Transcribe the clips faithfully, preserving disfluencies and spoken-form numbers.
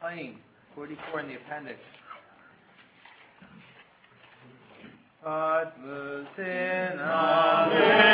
claim forty-four in the appendix. 发自心啊。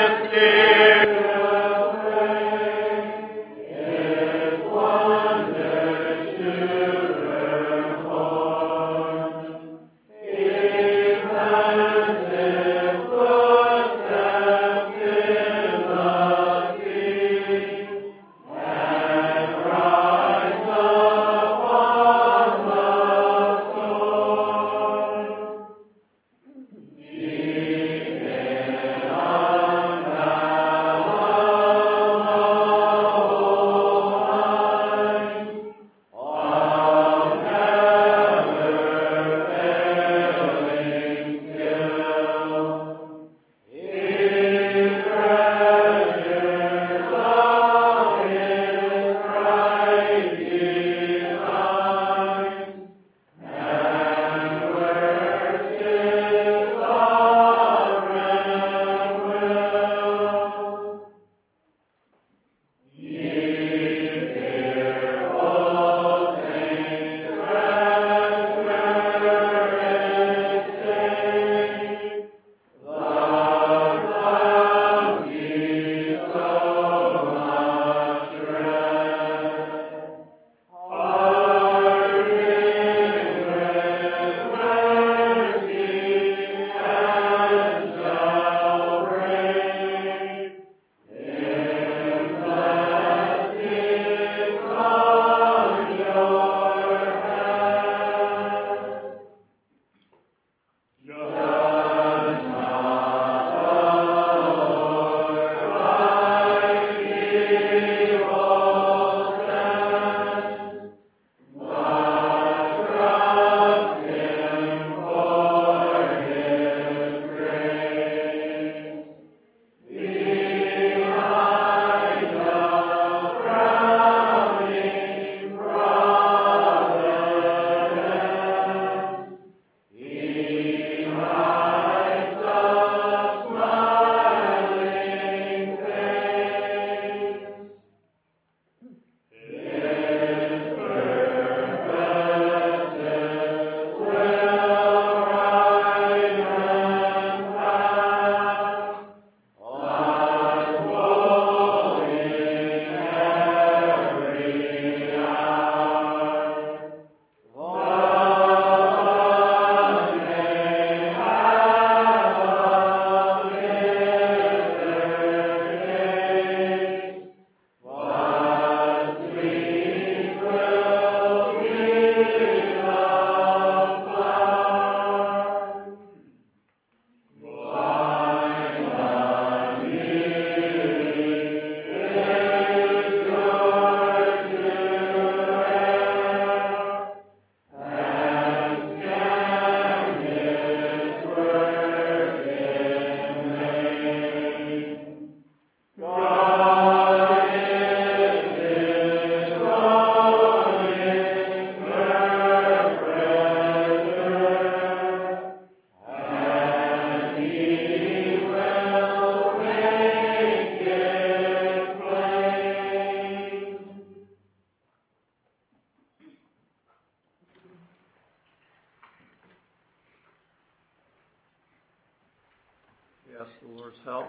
Ask the Lord's help.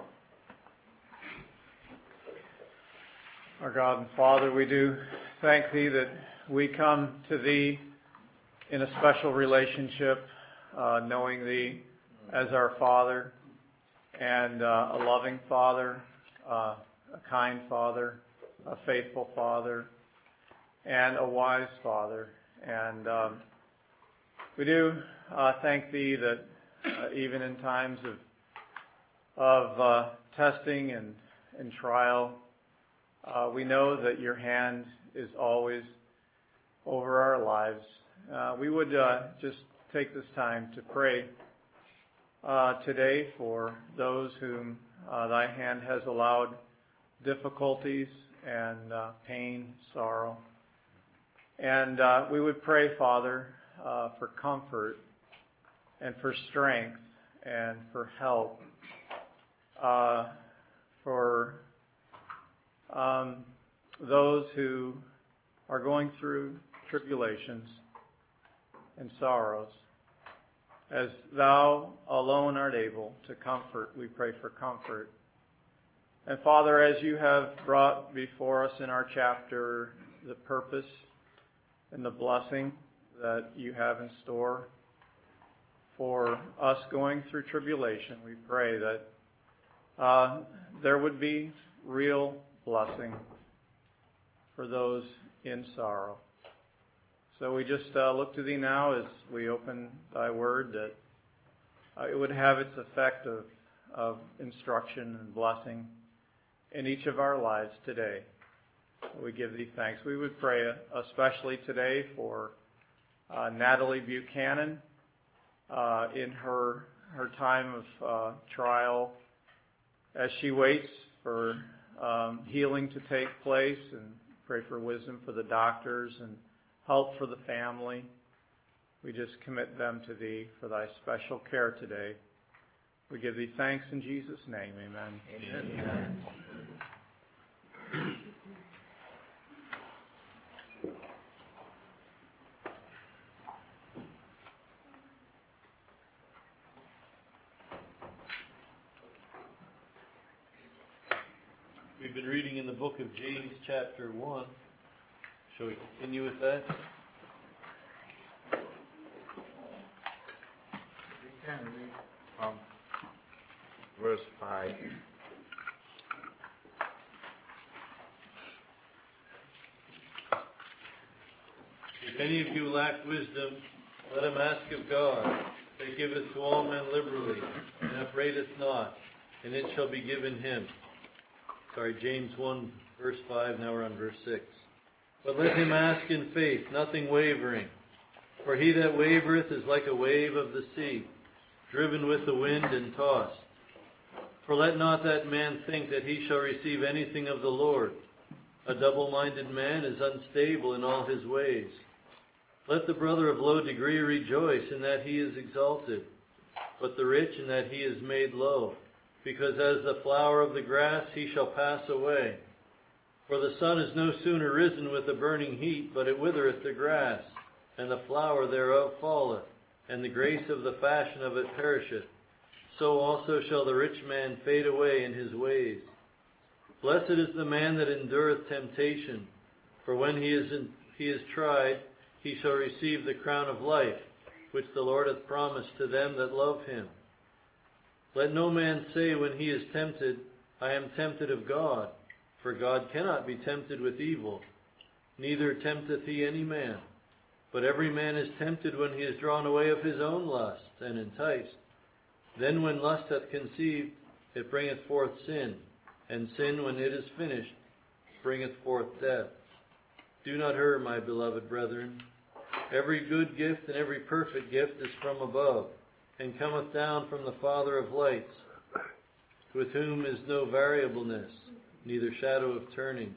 Our God and Father, we do thank Thee that we come to Thee in a special relationship, uh, knowing Thee as our Father, and uh, a loving Father, uh, a kind Father, a faithful Father, and a wise Father. And um, we do uh, thank Thee that uh, even in times of of uh, testing and, and trial, uh, we know that Your hand is always over our lives. Uh, we would uh, just take this time to pray uh, today for those whom uh, Thy hand has allowed difficulties and uh, pain, sorrow. And uh, we would pray, Father, uh, for comfort and for strength and for help. Uh, for um, those who are going through tribulations and sorrows. As thou alone art able to comfort, we pray for comfort. And Father, as you have brought before us in our chapter the purpose and the blessing that you have in store for us going through tribulation, we pray that uh, there would be real blessing for those in sorrow. So we just uh, look to thee now as we open thy word, that uh, it would have its effect of, of instruction and blessing in each of our lives today. We give thee thanks. We would pray especially today for uh, Natalie Buchanan uh, in her her time of uh, trial as she waits for um, healing to take place, and pray for wisdom for the doctors and help for the family. We just commit them to thee for thy special care today. We give thee thanks in Jesus' name. Amen. Amen. Amen. We've been reading in the book of James chapter one. Shall we continue with that? We can read from verse five. If any of you lack wisdom, let him ask of God, that giveth to all men liberally, and upbraideth not, and it shall be given him. Sorry, James one, verse five, now we're on verse six. But let him ask in faith, nothing wavering. For he that wavereth is like a wave of the sea, driven with the wind and tossed. For let not that man think that he shall receive anything of the Lord. A double-minded man is unstable in all his ways. Let the brother of low degree rejoice in that he is exalted, but the rich in that he is made low, because as the flower of the grass he shall pass away. For the sun is no sooner risen with a burning heat, but it withereth the grass, and the flower thereof falleth, and the grace of the fashion of it perisheth. So also shall the rich man fade away in his ways. Blessed is the man that endureth temptation, for when he is in, he is tried, he shall receive the crown of life, which the Lord hath promised to them that love him. Let no man say when he is tempted, I am tempted of God. For God cannot be tempted with evil, neither tempteth he any man. But every man is tempted when he is drawn away of his own lust, and enticed. Then when lust hath conceived, it bringeth forth sin, and sin, when it is finished, bringeth forth death. Do not err, my beloved brethren. Every good gift and every perfect gift is from above, and cometh down from the Father of lights, with whom is no variableness, neither shadow of turning.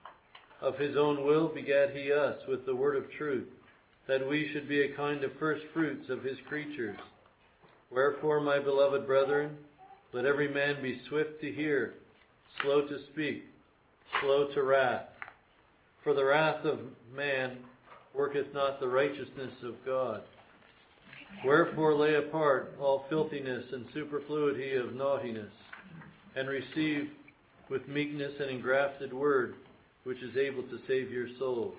Of his own will begat he us with the word of truth, that we should be a kind of first fruits of his creatures. Wherefore, my beloved brethren, let every man be swift to hear, slow to speak, slow to wrath. For the wrath of man worketh not the righteousness of God. Wherefore lay apart all filthiness and superfluity of naughtiness, and receive with meekness an engrafted word, which is able to save your souls.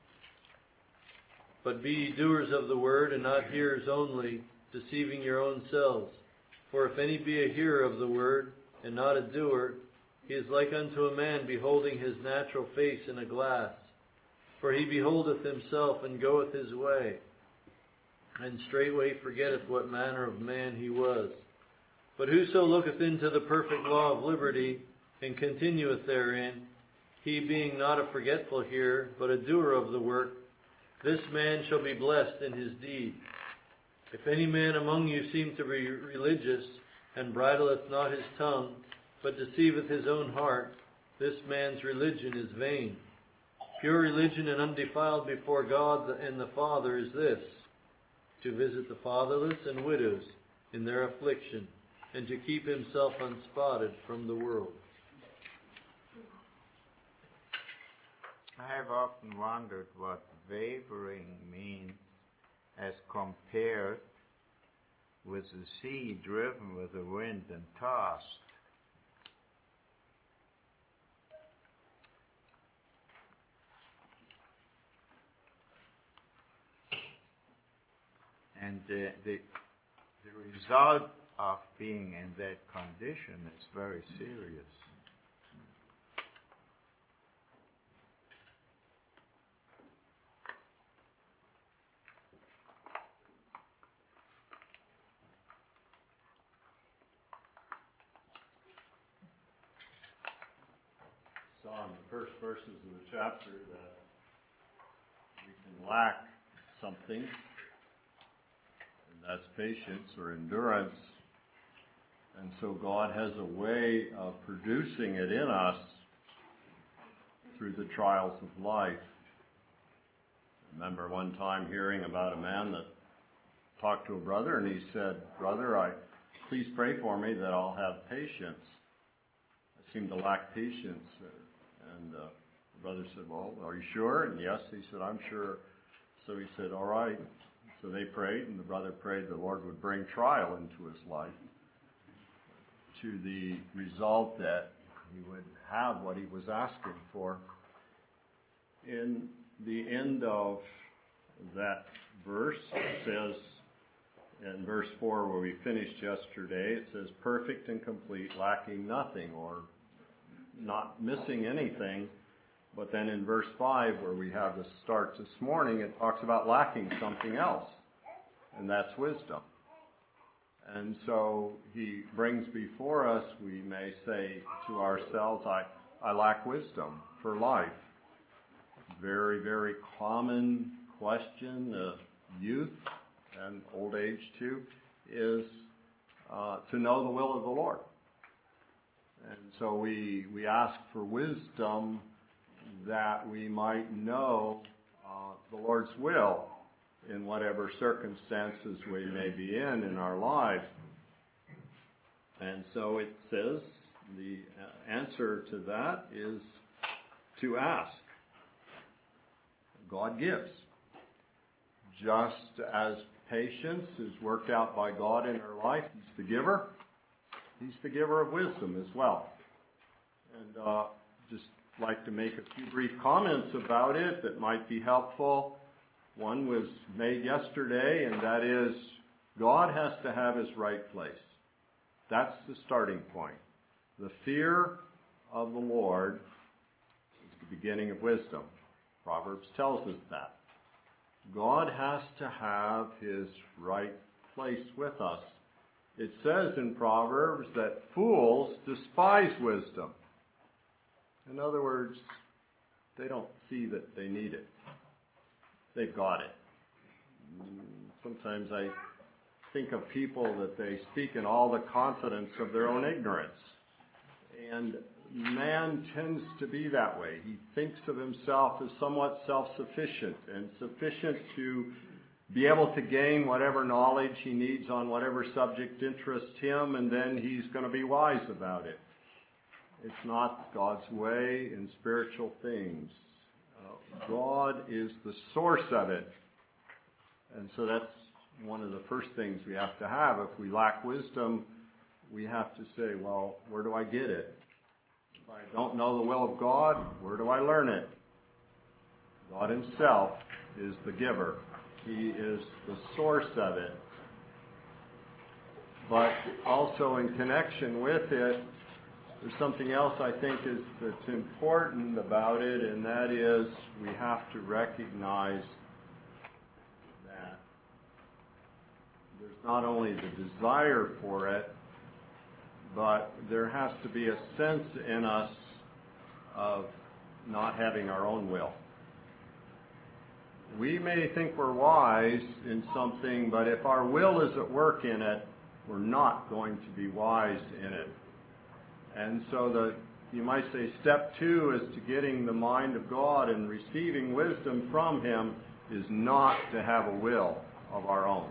But be ye doers of the word, and not hearers only, deceiving your own selves. For if any be a hearer of the word, and not a doer, he is like unto a man beholding his natural face in a glass. For he beholdeth himself, and goeth his way, and straightway forgetteth what manner of man he was. But whoso looketh into the perfect law of liberty, and continueth therein, he being not a forgetful hearer, but a doer of the work, this man shall be blessed in his deed. If any man among you seem to be religious, and bridleth not his tongue, but deceiveth his own heart, this man's religion is vain. Pure religion and undefiled before God and the Father is this, to visit the fatherless and widows in their affliction, and to keep himself unspotted from the world. I have often wondered what wavering means as compared with the sea driven with the wind and tossed. And uh, the, the result of being in that condition is very serious. Saw in the first verses of the chapter that we can lack something, and that's patience or endurance. And so God has a way of producing it in us through the trials of life. I remember one time hearing about a man that talked to a brother, and he said, "Brother, I please pray for me that I'll have patience. I seem to lack patience." And uh, the brother said, "Well, are you sure?" And yes, he said, "I'm sure." So he said, "All right." So they prayed, and the brother prayed the Lord would bring trial into his life to the result that he would have what he was asking for. In the end of that verse, it says, in verse four where we finished yesterday, it says, "Perfect and complete, lacking nothing," or not missing anything. But then in verse five, where we have the start this morning, it talks about lacking something else, and that's wisdom. And so he brings before us, we may say to ourselves, I, I lack wisdom for life. Very, very common question of youth and old age too is uh, to know the will of the Lord. And so we we ask for wisdom that we might know uh, the Lord's will in whatever circumstances we may be in in our lives. And so it says the answer to that is to ask. God gives. Just as patience is worked out by God in our life, He's the giver. He's the giver of wisdom as well. And uh, just like to make a few brief comments about it that might be helpful. One was made yesterday, and that is God has to have His right place. That's the starting point. The fear of the Lord is the beginning of wisdom. Proverbs tells us that. God has to have His right place with us. It says in Proverbs that fools despise wisdom. In other words, they don't see that they need it. They've got it. Sometimes I think of people that they speak in all the confidence of their own ignorance. And man tends to be that way. He thinks of himself as somewhat self-sufficient and sufficient to be able to gain whatever knowledge he needs on whatever subject interests him, and then he's going to be wise about it. It's not God's way in spiritual things. Uh, God is the source of it. And so that's one of the first things we have to have. If we lack wisdom, we have to say, well, where do I get it? If I don't know the will of God, where do I learn it? God Himself is the giver. He is the source of it. But also in connection with it, there's something else I think is that's important about it, and that is we have to recognize that there's not only the desire for it, but there has to be a sense in us of not having our own will. We may think we're wise in something, but if our will is at work in it, we're not going to be wise in it. And so the, you might say step two is to getting the mind of God and receiving wisdom from Him is not to have a will of our own.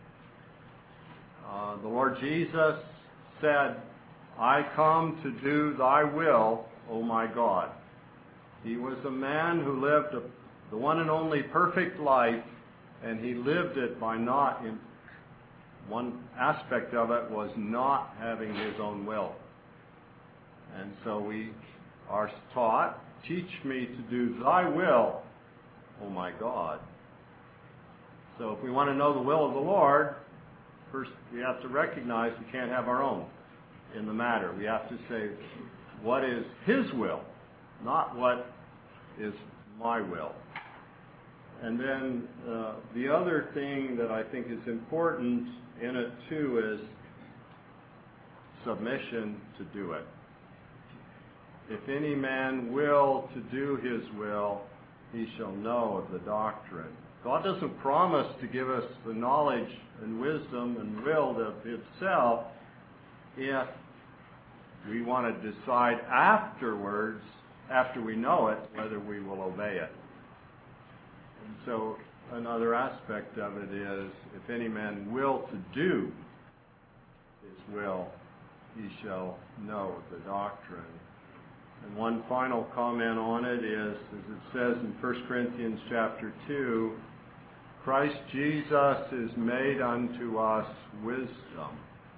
Uh, the Lord Jesus said, I come to do thy will, O my God. He was a man who lived a the one and only perfect life, and he lived it by not, in one aspect of it was not having his own will. And so we are taught, teach me to do thy will, O my God. So if we want to know the will of the Lord, first we have to recognize we can't have our own in the matter. We have to say, what is his will, not what is my will. And then uh, the other thing that I think is important in it too is submission to do it. If any man will to do his will, he shall know of the doctrine. God doesn't promise to give us the knowledge and wisdom and will of himself if we want to decide afterwards, after we know it, whether we will obey it. And so another aspect of it is, if any man will to do his will, he shall know the doctrine. And one final comment on it is, as it says in First Corinthians chapter two, Christ Jesus is made unto us wisdom,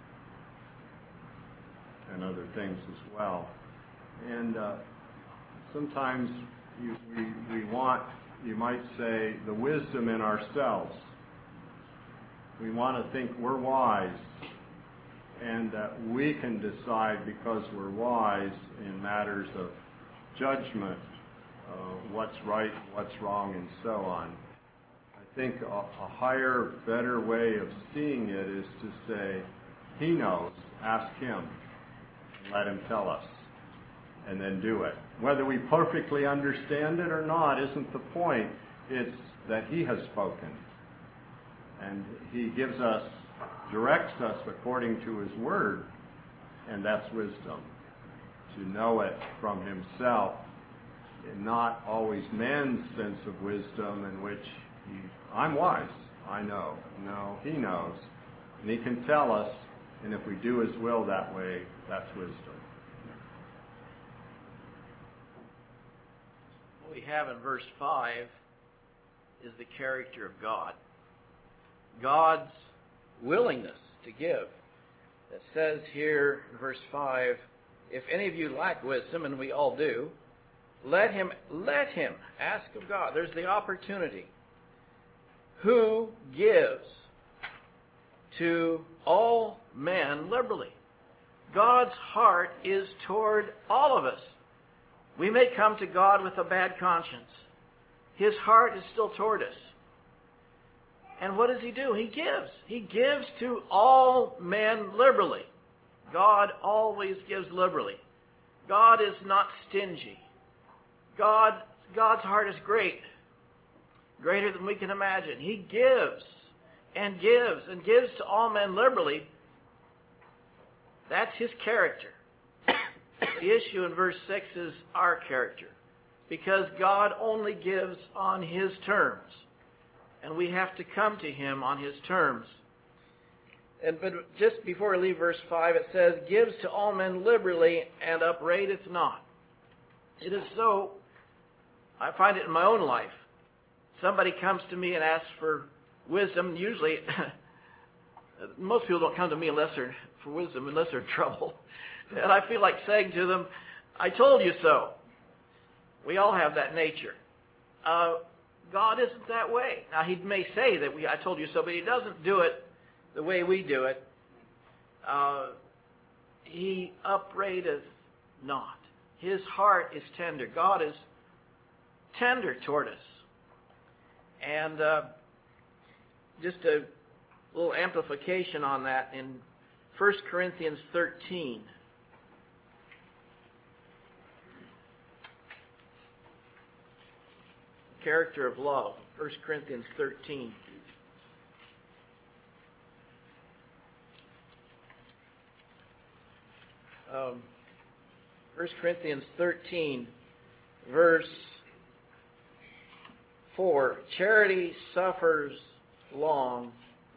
and other things as well. And uh, sometimes you, we, we want, you might say, the wisdom in ourselves. We want to think we're wise, and that we can decide because we're wise in matters of judgment, uh, what's right, what's wrong, and so on. I think a, a higher, better way of seeing it is to say, he knows, ask him, and let him tell us, and then do it. Whether we perfectly understand it or not isn't the point. It's that he has spoken, and he gives us, directs us according to his word, and that's wisdom. To know it from himself, and not always man's sense of wisdom in which he, I'm wise, I know. No, he knows, and he can tell us, and if we do his will that way, that's wisdom. What we have in verse five is the character of God. God's willingness to give. It says here in verse five, if any of you lack wisdom, and we all do, let him let him ask of God. There's the opportunity. Who gives to all men liberally. God's heart is toward all of us. We may come to God with a bad conscience. His heart is still toward us. And what does he do? He gives. He gives to all men liberally. God always gives liberally. God is not stingy. God, God's heart is great, greater than we can imagine. He gives and gives and gives to all men liberally. That's his character. The issue in verse six is our character, because God only gives on his terms, and we have to come to him on his terms. And but just before we leave verse five, it says, gives to all men liberally and upbraideth not. It is so, I find it in my own life. Somebody comes to me and asks for wisdom. Usually, most people don't come to me unless they're for wisdom, unless they're in trouble. And I feel like saying to them, I told you so. We all have that nature. Uh, God isn't that way. Now, he may say that we, I told you so, but he doesn't do it the way we do it. Uh, he upbraideth not. His heart is tender. God is tender toward us. And uh, just a little amplification on that in First Corinthians thirteen. Character of love. First Corinthians thirteen. Um, First Corinthians thirteen, verse four. Charity suffers long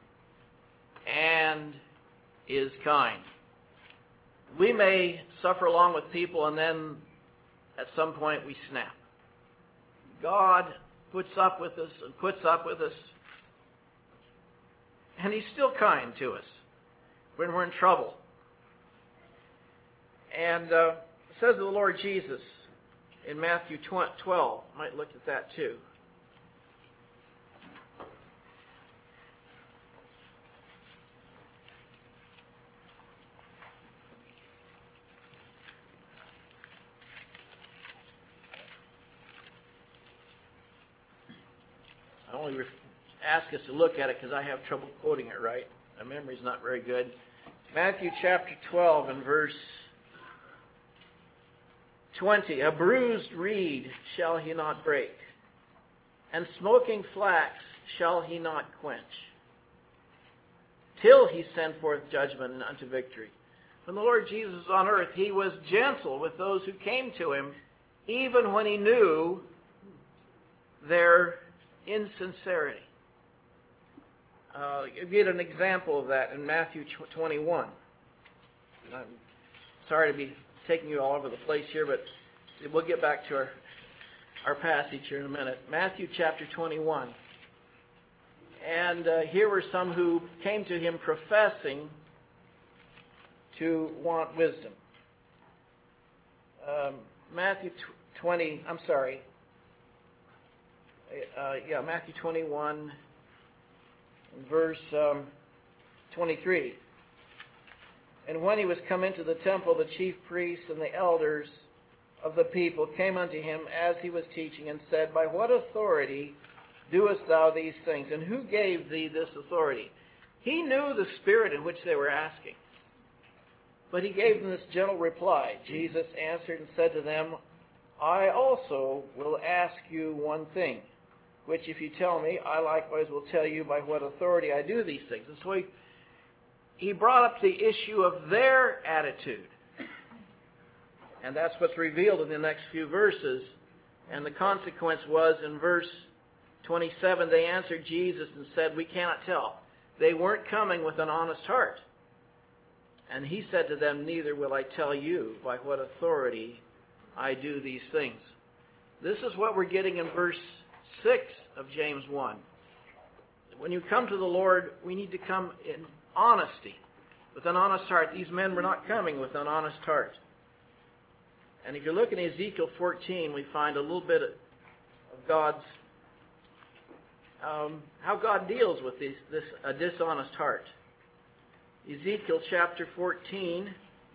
and is kind. We may suffer along with people and then at some point we snap. God puts up with us and puts up with us. And he's still kind to us when we're in trouble. And uh, it says of the Lord Jesus in Matthew twelve, might look at that too. I only ref- ask us to look at it because I have trouble quoting it right. My memory's not very good. Matthew chapter twelve and verse twenty. A bruised reed shall he not break, and smoking flax shall he not quench, till he send forth judgment and unto victory. When the Lord Jesus was on earth, he was gentle with those who came to him, even when he knew their insincerity. Uh, you get an example of that in Matthew twenty-one. I'm sorry to be taking you all over the place here, but we'll get back to our, our passage here in a minute. Matthew chapter twenty-one. And uh, here were some who came to him professing to want wisdom. Um, Matthew twenty, I'm sorry. Uh, yeah, Matthew twenty-one, verse um, twenty-three. And when he was come into the temple, the chief priests and the elders of the people came unto him as he was teaching, and said, By what authority doest thou these things? And who gave thee this authority? He knew the spirit in which they were asking, but he gave them this gentle reply. Jesus answered and said to them, I also will ask you one thing, which if you tell me, I likewise will tell you by what authority I do these things. And so he, he brought up the issue of their attitude. And that's what's revealed in the next few verses. And the consequence was in verse twenty-seven, they answered Jesus and said, We cannot tell. They weren't coming with an honest heart. And he said to them, Neither will I tell you by what authority I do these things. This is what we're getting in verse six of James one. When you come to the Lord, we need to come in honesty, with an honest heart. These men were not coming with an honest heart. And if you look in Ezekiel fourteen, we find a little bit of God's, um, how God deals with these, this a dishonest heart. Ezekiel chapter fourteen.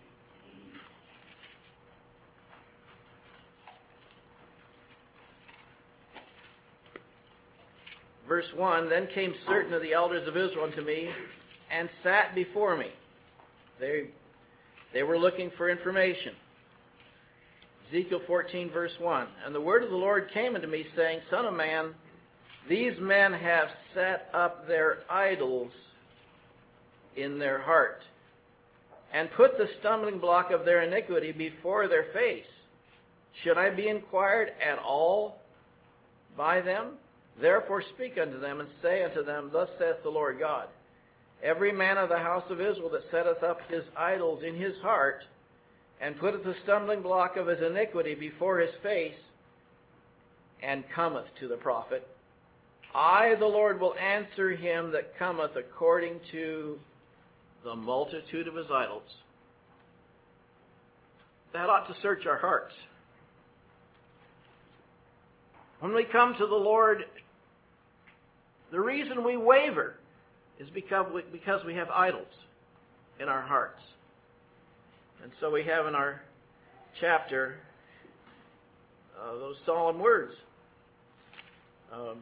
Verse one, Then came certain of the elders of Israel unto me, and sat before me. They, they were looking for information. Ezekiel fourteen, verse one, And the word of the Lord came unto me, saying, Son of man, these men have set up their idols in their heart, and put the stumbling block of their iniquity before their face. Should I be inquired at all by them? Therefore speak unto them, and say unto them, Thus saith the Lord God, Every man of the house of Israel that setteth up his idols in his heart, and putteth the stumbling block of his iniquity before his face, and cometh to the prophet, I, the Lord, will answer him that cometh according to the multitude of his idols. That ought to search our hearts. When we come to the Lord, the reason we waver is because we, because we have idols in our hearts. And so we have in our chapter uh, those solemn words. Um,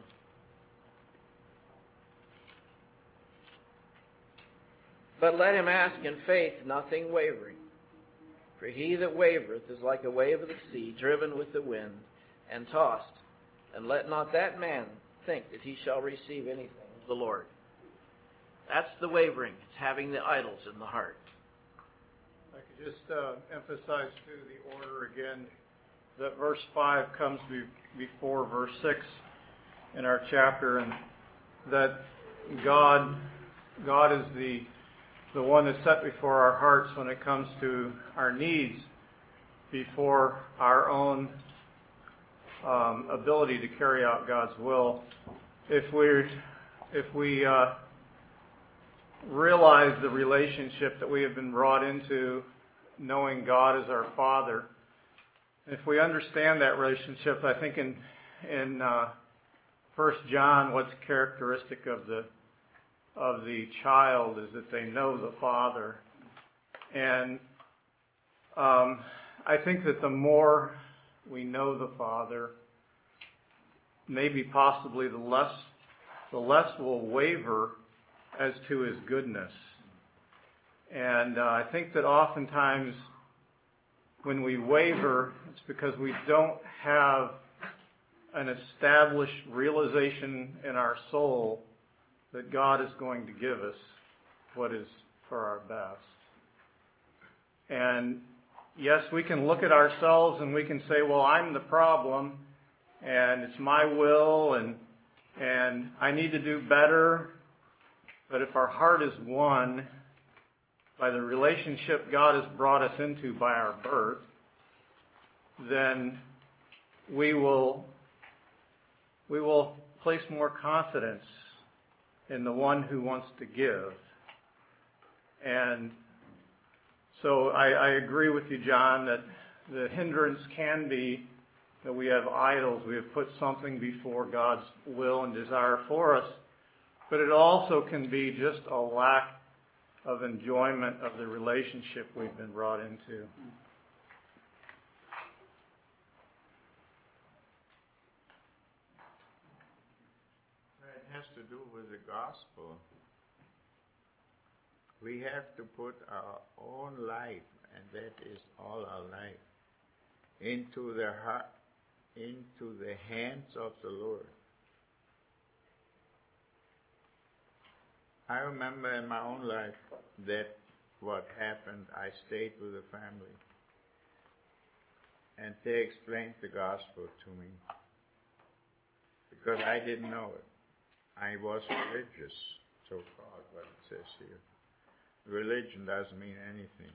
but let him ask in faith, nothing wavering. For he that wavereth is like a wave of the sea, driven with the wind and tossed. And let not that man think that he shall receive anything of the Lord. That's the wavering. It's having the idols in the heart. I could just uh, emphasize, too, the order again, that verse five comes be- before verse six in our chapter, and that God God is the the one that's set before our hearts when it comes to our needs before our own um, ability to carry out God's will. If we if we uh, realize the relationship that we have been brought into, knowing God as our Father, if we understand that relationship, I think in in uh, First John, what's characteristic of the of the child is that they know the Father, and um, I think that the more we know the Father, maybe possibly the less the less will waver as to His goodness. And uh, I think that oftentimes when we waver, it's because we don't have an established realization in our soul that God is going to give us what is for our best. And yes, we can look at ourselves and we can say, well, I'm the problem, and it's my will, and and I need to do better. But if our heart is won by the relationship God has brought us into by our birth, then we will we will place more confidence in the one who wants to give. And so I, I agree with you, John, that the hindrance can be that we have idols. We have put something before God's will and desire for us. But it also can be just a lack of enjoyment of the relationship we've been brought into. It has to do with the gospel. We have to put our own life, and that is all our life, into the heart, into the hands of the Lord. I remember in my own life that what happened, I stayed with the family, and they explained the gospel to me, because I didn't know it. I was religious, so-called, what it says here. Religion doesn't mean anything.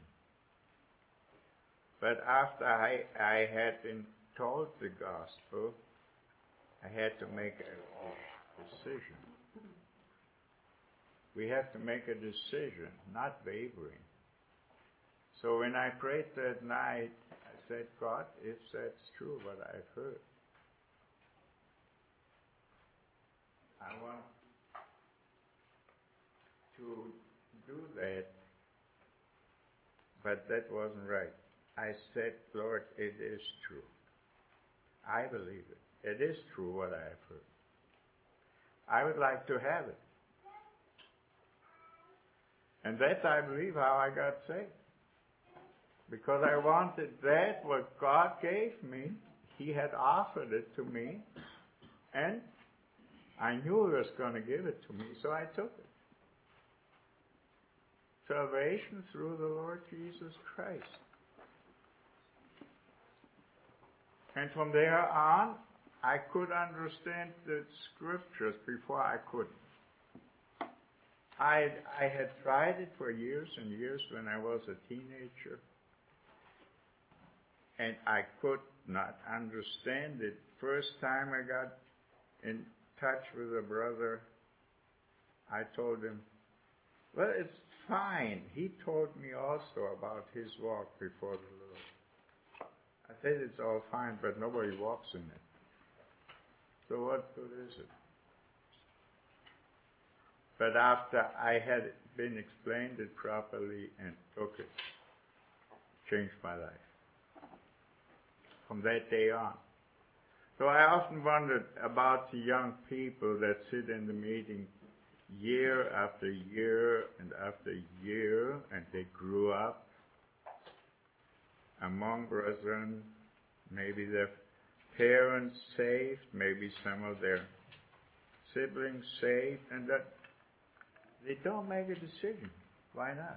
But after I, I had been told the gospel, I had to make a decision. We have to make a decision, not wavering. So when I prayed that night, I said, God, if that's true, what I've heard, I want to do that, but that wasn't right. I said, Lord, it is true. I believe it. It is true what I have heard. I would like to have it. And that's, I believe, how I got saved. Because I wanted that, what God gave me. He had offered it to me. And I knew He was going to give it to me, so I took it. Salvation through the Lord Jesus Christ. And from there on, I could understand the scriptures before I couldn't. I, I had tried it for years and years when I was a teenager, and I could not understand it. First time I got in touch with a brother, I told him, well, it's fine. He told me also about his walk before the Lord. I said it's all fine, but nobody walks in it. So what good is it? But after I had been explained it properly and took it, changed my life. From that day on. So I often wondered about the young people that sit in the meeting year after year and after year, and they grew up among brethren, maybe their parents saved, maybe some of their siblings saved, and that they don't make a decision. Why not?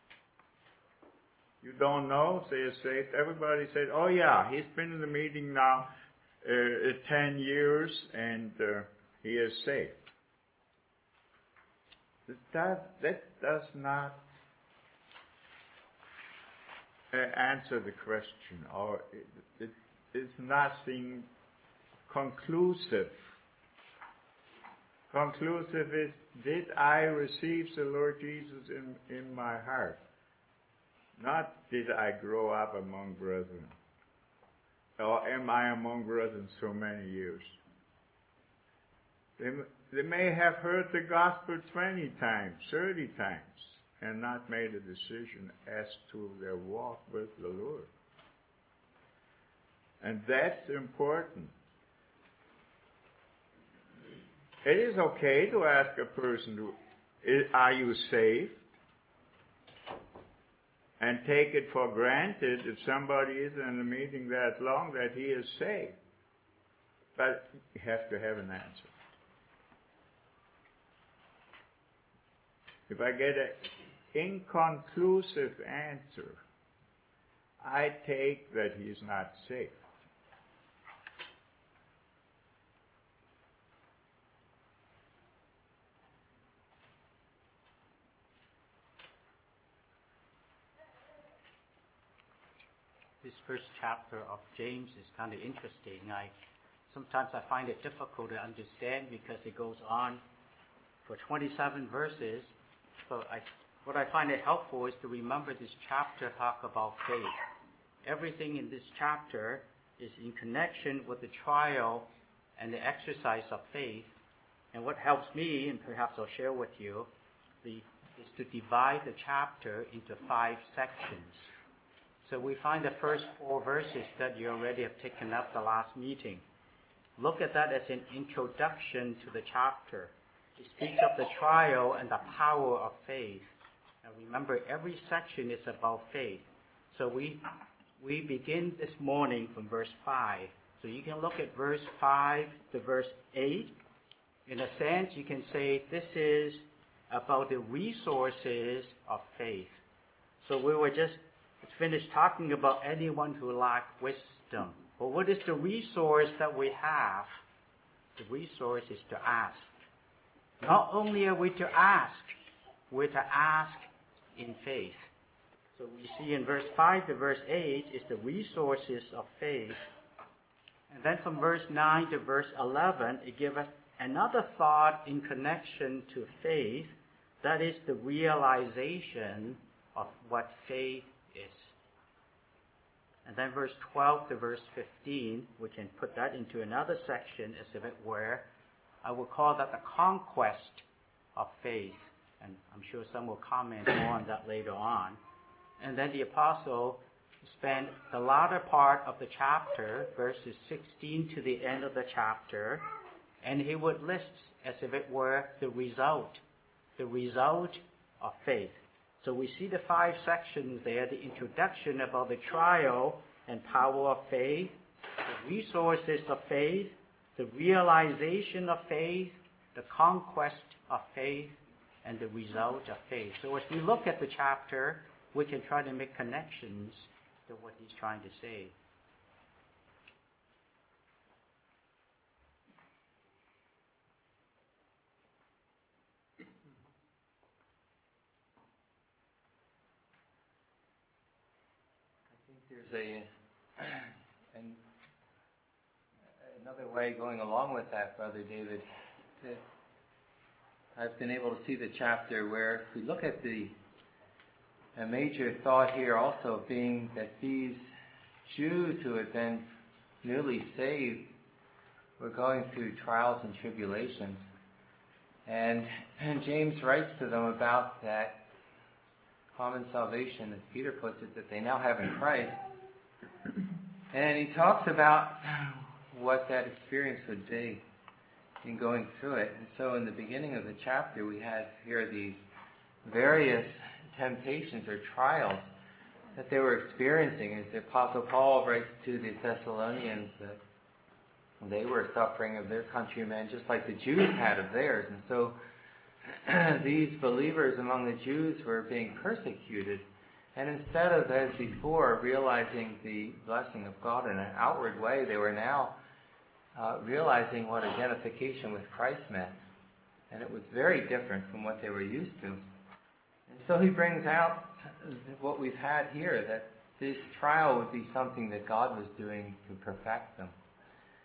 You don't know if they are saved. Everybody said, oh yeah, he's been in the meeting now uh, ten years and uh, he is saved. That, that does not uh, answer the question, or it, it, it's nothing conclusive. Conclusive is, did I receive the Lord Jesus in, in my heart? Not did I grow up among brethren. Or am I among brethren so many years? They, they may have heard the gospel twenty times, thirty times, and not made a decision as to their walk with the Lord. And that's important. It is okay to ask a person, to, are you saved? And take it for granted if somebody is in a meeting that long that he is saved. But you have to have an answer. If I get an inconclusive answer, I take that he is not saved. This first chapter of James is kind of interesting. I sometimes I find it difficult to understand because it goes on for twenty-seven verses. But I, what I find it helpful is to remember this chapter talk about faith. Everything in this chapter is in connection with the trial and the exercise of faith. And what helps me, and perhaps I'll share with you, the, is to divide the chapter into five sections. So we find the first four verses that you already have taken up the last meeting. Look at that as an introduction to the chapter. It speaks of the trial and the power of faith. And remember, every section is about faith. So we we begin this morning from verse five. So you can look at verse five to verse eight. In a sense, you can say this is about the resources of faith. So we were just finished talking about anyone who lacks wisdom. But what is the resource that we have? The resource is to ask. Not only are we to ask, we're to ask in faith. So we see in verse five to verse eight is the resources of faith. And then from verse nine to verse eleven, it gives us another thought in connection to faith. That is the realization of what faith is. And then verse twelve to verse fifteen, we can put that into another section as if it were. I will call that the conquest of faith. And I'm sure some will comment more on that later on. And then the apostle spent the latter part of the chapter, verses sixteen to the end of the chapter, and he would list, as if it were, the result, the result of faith. So we see the five sections there, the introduction about the trial and power of faith, the resources of faith, the realization of faith, the conquest of faith, and the result of faith. So as we look at the chapter, we can try to make connections to what he's trying to say. There's a an, another way going along with that, Brother David, that I've been able to see the chapter where if we look at the a major thought here also being that these Jews who had been newly saved were going through trials and tribulations. And, and James writes to them about that common salvation, as Peter puts it, that they now have in Christ. And he talks about what that experience would be in going through it. And so in the beginning of the chapter, we have here these various temptations or trials that they were experiencing. As the Apostle Paul writes to the Thessalonians that they were suffering of their countrymen just like the Jews had of theirs. And so these believers among the Jews were being persecuted. And instead of, as before, realizing the blessing of God in an outward way, they were now uh, realizing what identification with Christ meant. And it was very different from what they were used to. And so he brings out what we've had here, that this trial would be something that God was doing to perfect them.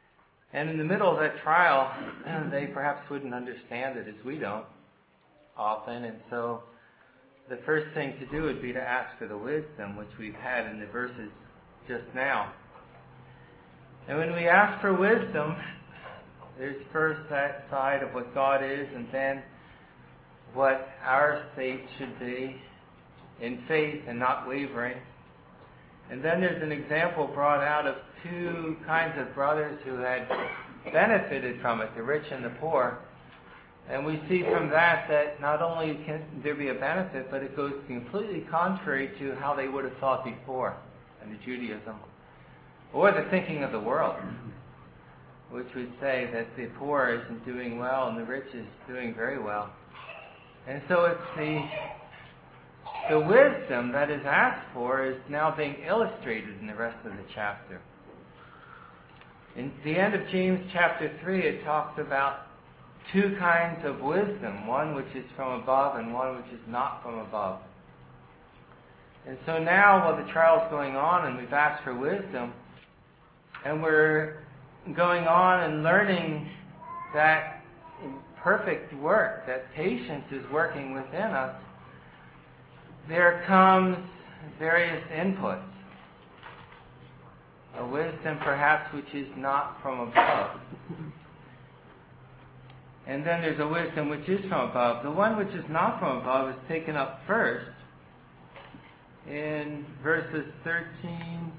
And in the middle of that trial, they perhaps wouldn't understand it as we don't often. And so the first thing to do would be to ask for the wisdom, which we've had in the verses just now. And when we ask for wisdom, there's first that side of what God is, and then what our state should be in faith and not wavering. And then there's an example brought out of two kinds of brothers who had benefited from it, the rich and the poor. And we see from that that not only can there be a benefit, but it goes completely contrary to how they would have thought before under Judaism, or the thinking of the world, which would say that the poor isn't doing well and the rich is doing very well. And so it's the the wisdom that is asked for is now being illustrated in the rest of the chapter. In the end of James chapter three, it talks about two kinds of wisdom, one which is from above and one which is not from above. And so now, while the trial's going on and we've asked for wisdom, and we're going on and learning that perfect work, that patience is working within us, there comes various inputs. A wisdom perhaps which is not from above. And then there's a wisdom which is from above. The one which is not from above is taken up first in verses thirteen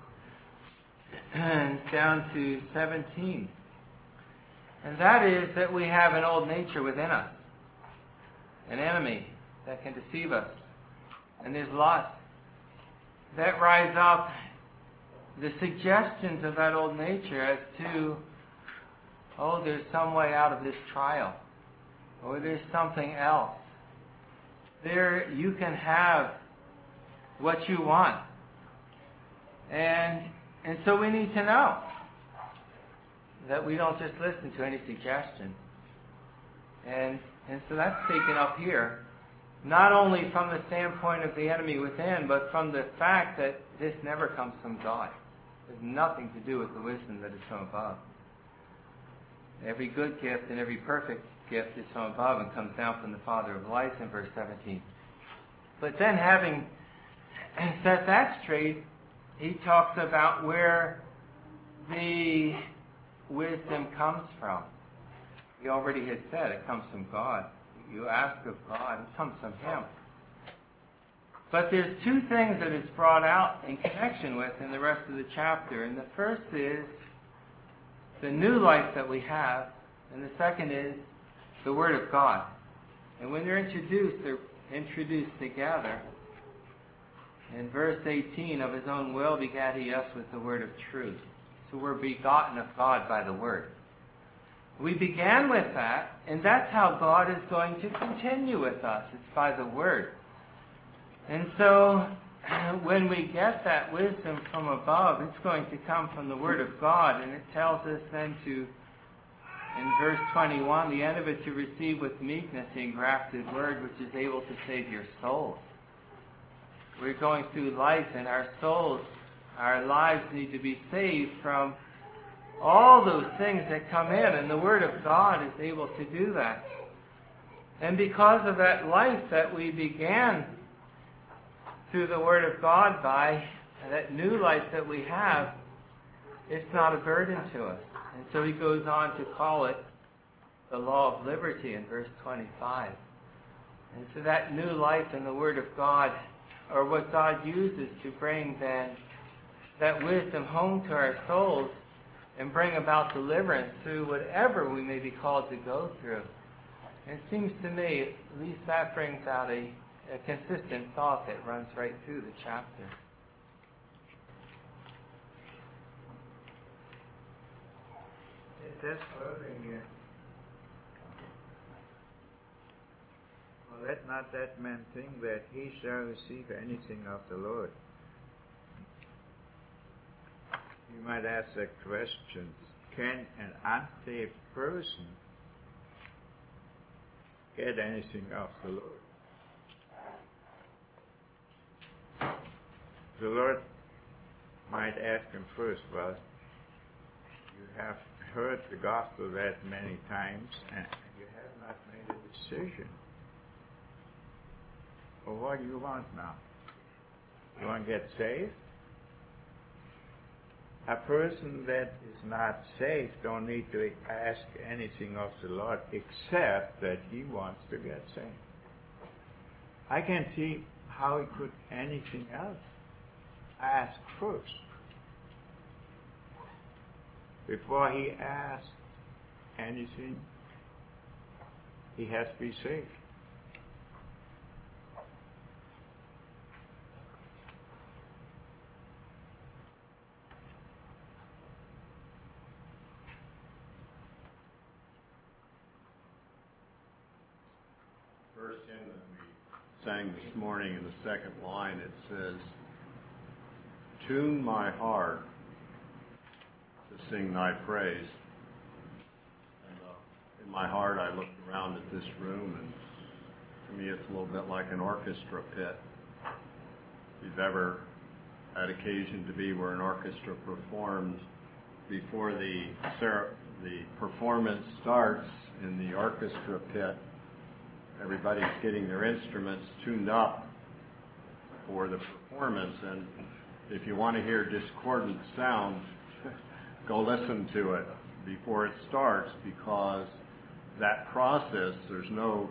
down to seventeen. And that is that we have an old nature within us, an enemy that can deceive us. And there's lust that rise up, the suggestions of that old nature as to, oh, there's some way out of this trial, or there's something else. There you can have what you want. And and so we need to know that we don't just listen to any suggestion. And and so that's taken up here, not only from the standpoint of the enemy within, but from the fact that this never comes from God. It has nothing to do with the wisdom that is from above. Every good gift and every perfect gift is from above and comes down from the Father of lights in verse seventeen. But then, having set that straight, he talks about where the wisdom comes from. He already had said it comes from God. You ask of God, it comes from Him. But there's two things that it's brought out in connection with in the rest of the chapter. And the first is the new life that we have, and the second is the Word of God. And when they're introduced, they're introduced together. In verse eighteen, of His own will begat He us with the word of truth. So we're begotten of God by the Word. We began with that, and that's how God is going to continue with us. It's by the Word. And so, when we get that wisdom from above, it's going to come from the Word of God. And it tells us then to, in verse twenty-one, the end of it, to receive with meekness the engrafted Word, which is able to save your souls. We're going through life, and our souls, our lives need to be saved from all those things that come in, and the Word of God is able to do that. And because of that life that we began through the Word of God by, and that new life that we have, it's not a burden to us. And so he goes on to call it the law of liberty in verse twenty-five. And so that new life in the Word of God, or what God uses to bring then that wisdom home to our souls and bring about deliverance through whatever we may be called to go through. And it seems to me, at least that brings out a, a consistent thought that runs right through the chapter. It says further here, well, let not that man think that he shall receive anything of the Lord. You might ask the question, can an unsaved person get anything of the Lord? The Lord might ask him first, well, you have heard the gospel that many times and you have not made a decision. Well, what do you want now? You want to get saved? A person that is not saved don't need to ask anything of the Lord except that he wants to get saved. I can't see how he could anything else. Ask first. Before he asks anything, he has to be saved. First hymn that we sang this morning in the second line, it says, "Tune my heart to sing thy praise." And uh, in my heart, I looked around at this room, and to me, it's a little bit like an orchestra pit. If you've ever had occasion to be where an orchestra performs, before the the performance starts in the orchestra pit, everybody's getting their instruments tuned up for the performance, and if you want to hear discordant sound, go listen to it before it starts, because that process, there's no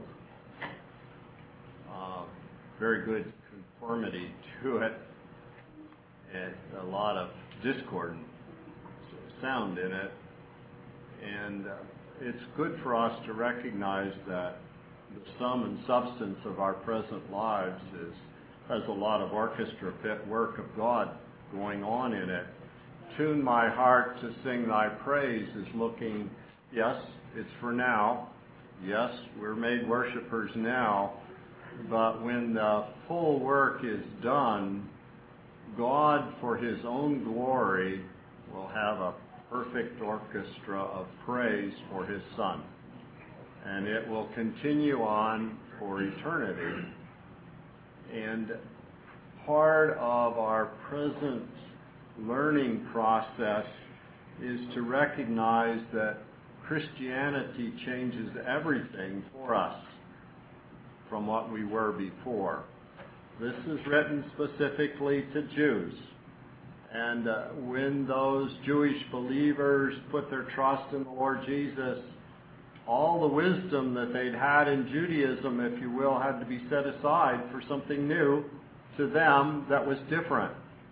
uh, very good conformity to it. It's a lot of discordant sound in it, and uh, it's good for us to recognize that the sum and substance of our present lives is has a lot of orchestra pit work of God going on in it. Tune my heart to sing thy praise is looking, yes, it's for now. Yes, we're made worshipers now. But when the full work is done, God, for his own glory, will have a perfect orchestra of praise for his Son. And it will continue on for eternity. And part of our present learning process is to recognize that Christianity changes everything for us from what we were before. This is written specifically to Jews. And uh, when those Jewish believers put their trust in the Lord Jesus, all the wisdom that they'd had in Judaism, if you will, had to be set aside for something new to them that was different.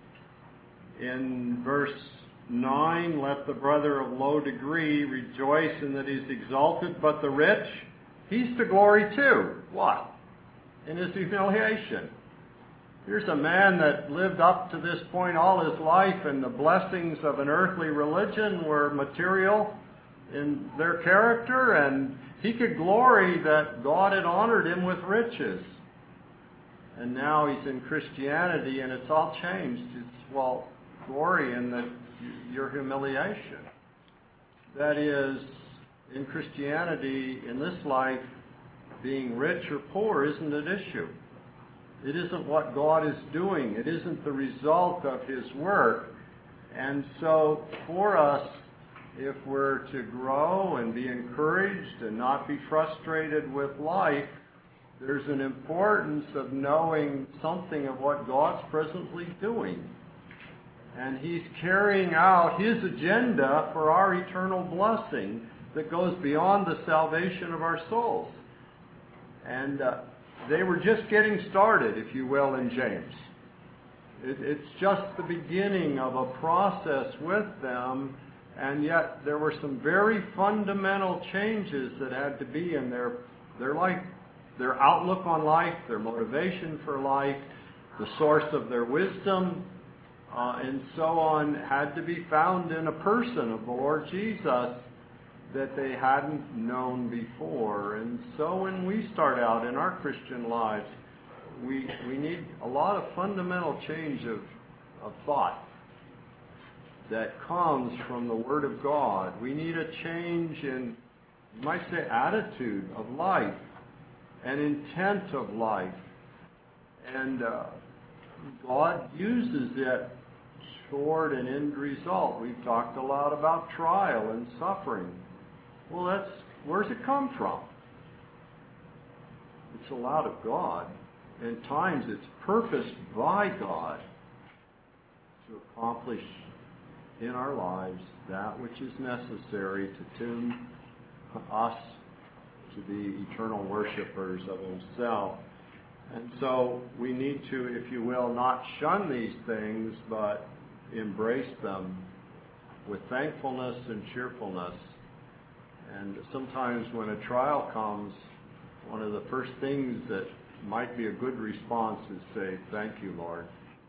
In verse nine, let the brother of low degree rejoice in that he's exalted, but the rich, he's to glory too. What? In his humiliation. Here's a man that lived up to this point all his life, and the blessings of an earthly religion were material in their character, and he could glory that God had honored him with riches. And now he's in Christianity, and it's all changed. It's, well, glory in the, your humiliation. That is, in Christianity, in this life, being rich or poor isn't an issue. It isn't what God is doing. It isn't the result of his work. And so, for us, if we're to grow and be encouraged and not be frustrated with life, there's an importance of knowing something of what God's presently doing. And he's carrying out his agenda for our eternal blessing that goes beyond the salvation of our souls. And uh, they were just getting started, if you will, in James. It, it's just the beginning of a process with them. And yet there were some very fundamental changes that had to be in their their life, their outlook on life, their motivation for life, the source of their wisdom, uh, and so on, had to be found in a person of the Lord Jesus that they hadn't known before. And so when we start out in our Christian lives, we we need a lot of fundamental change of, of thought that comes from the Word of God. We need a change in, you might say, attitude of life and intent of life. And uh, God uses it toward an end result. We've talked a lot about trial and suffering. Well, that's, where's it come from? It's allowed of God. And at times it's purposed by God to accomplish in our lives that which is necessary to tune us to be eternal worshipers of Himself. And so we need to, if you will, not shun these things, but embrace them with thankfulness and cheerfulness. And sometimes when a trial comes, one of the first things that might be a good response is say, "Thank you, Lord.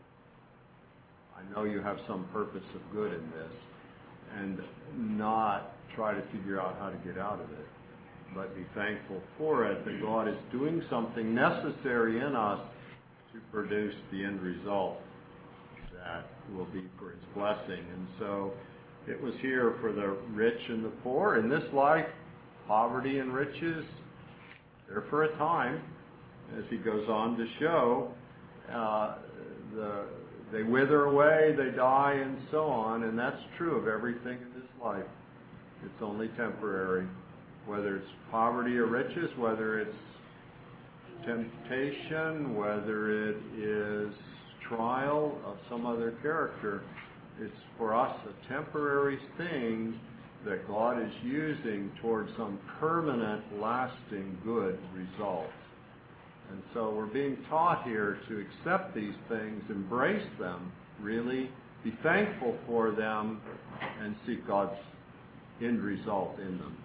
I know you have some purpose of good in this," and not try to figure out how to get out of it, but be thankful for it, that God is doing something necessary in us to produce the end result that will be for His blessing. And so it was here for the rich and the poor. In this life, poverty and riches, they're for a time, as he goes on to show. Uh, the, they wither away, they die, and so on. And that's true of everything in this life. It's only temporary. Whether it's poverty or riches, whether it's temptation, whether it is trial of some other character, it's for us a temporary thing that God is using towards some permanent, lasting good result. And so we're being taught here to accept these things, embrace them, really be thankful for them, and seek God's end result in them.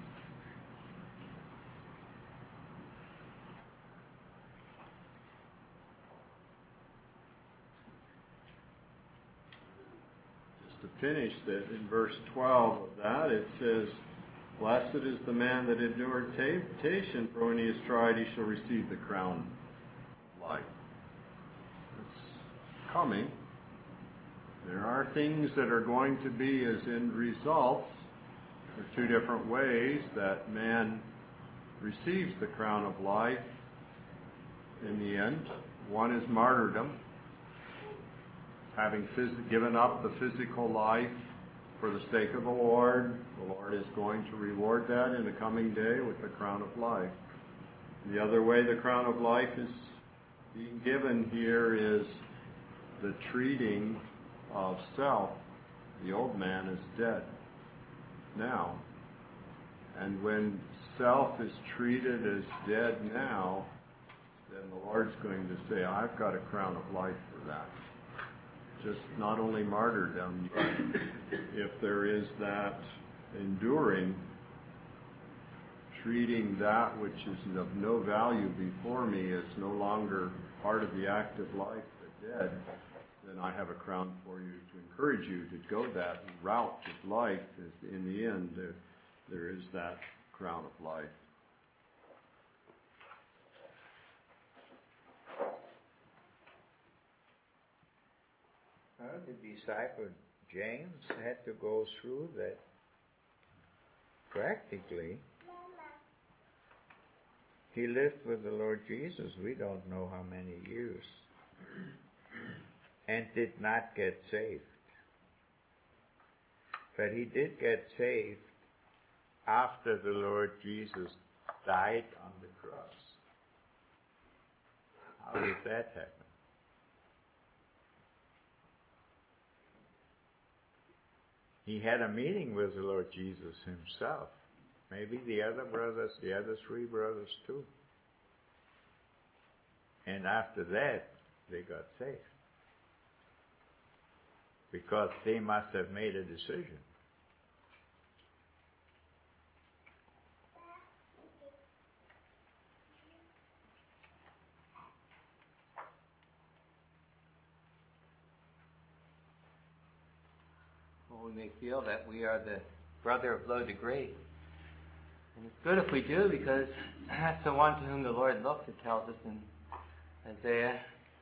Just to finish that, in verse twelve of that, it says, "Blessed is the man that endured temptation, for when he is tried, he shall receive the crown of life." It's coming. There are things that are going to be as end results. There are two different ways that man receives the crown of life in the end. One is martyrdom, having phys- given up the physical life for the sake of the Lord. The Lord is going to reward that in the coming day with the crown of life. The other way the crown of life is being given here is the treating of self. The old man is dead now. And when self is treated as dead now, then the Lord's going to say, "I've got a crown of life for that." Just not only martyrdom, but if there is that enduring, treating that which is of no value before me as no longer part of the active life, the dead, then I have a crown for you to encourage you to go that route of life. In the end, there, there is that crown of life. Well, the disciple James had to go through that practically. He lived with the Lord Jesus, we don't know how many years, and did not get saved. But he did get saved after the Lord Jesus died on the cross. How did that happen? He had a meeting with the Lord Jesus himself. Maybe the other brothers, the other three brothers too. And after that, they got saved. Because they must have made a decision. We may feel that we are the brother of low degree. And it's good if we do, because that's the one to whom the Lord looks, it tells us in Isaiah.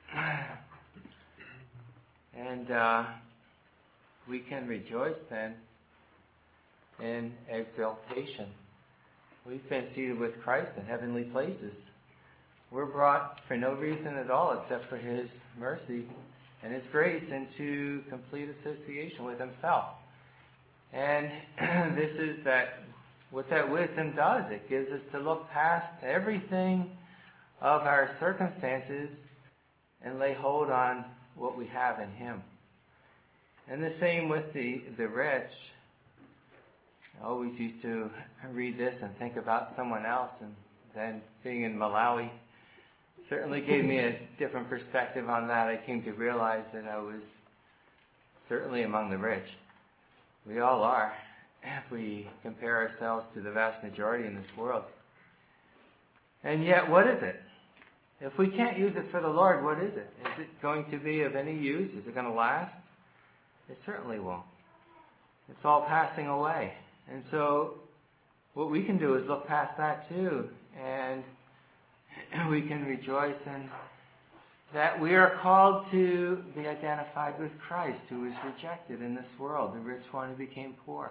And uh, we can rejoice then in exaltation. We've been seated with Christ in heavenly places. We're brought for no reason at all except for His mercy and His grace into complete association with Himself. And this is that what that wisdom does. It gives us to look past everything of our circumstances and lay hold on what we have in Him. And the same with the, the rich. I always used to read this and think about someone else, and then being in Malawi certainly gave me a different perspective on that. I came to realize that I was certainly among the rich. We all are, if we compare ourselves to the vast majority in this world. And yet, what is it? If we can't use it for the Lord, what is it? Is it going to be of any use? Is it going to last? It certainly won't. It's all passing away. And so, what we can do is look past that too, and we can rejoice in that we are called to be identified with Christ, who was rejected in this world, the rich one who became poor.